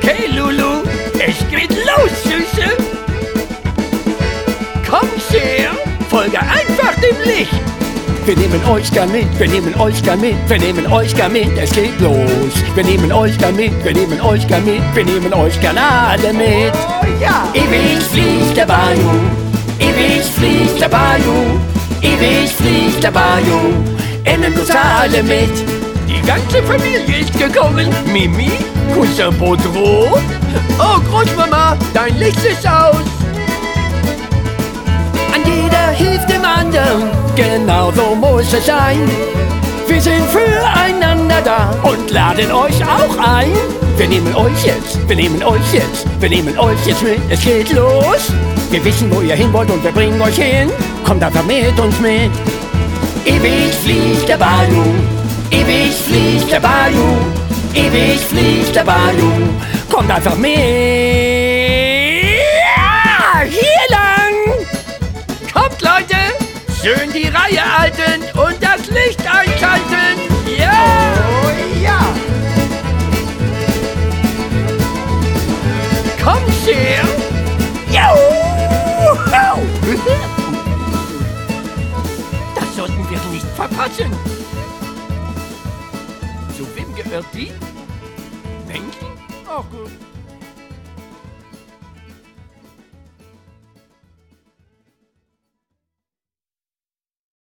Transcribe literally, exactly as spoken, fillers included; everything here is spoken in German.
Okay, Lulu, es geht los, Süße. Kommt her, folge einfach dem Licht. Wir nehmen euch gern mit, wir nehmen euch gern mit, wir nehmen euch gern mit, es geht los. Wir nehmen euch gern mit, wir nehmen euch gern mit, wir nehmen euch gern alle mit. Oh ja! Ewig fließt der Bayou, ewig fließt der Bayou, ewig fließt der Bayou, er nimmt uns alle mit. Die ganze Familie ist gekommen. Mimi, Cousin Baudreau. Oh, Großmama, dein Licht ist aus. An jeder hilft dem anderen, genau so muss es sein. Wir sind füreinander da und laden euch auch ein. Wir nehmen euch jetzt, wir nehmen euch jetzt, wir nehmen euch jetzt mit, es geht los. Wir wissen, wo ihr hin wollt und wir bringen euch hin. Kommt einfach mit uns mit. Ewig fließt der Bayou, ewig fließt der Bayou, ewig fließt der Bayou. Kommt einfach mit. Ja, hier lang. Kommt, Leute, schön die Reihe halten und das Licht einschalten. Ja! Oh ja. Kommt her. Juhu! Das sollten wir nicht verpassen. Zu wem gehört die? Menschen? Auch gut.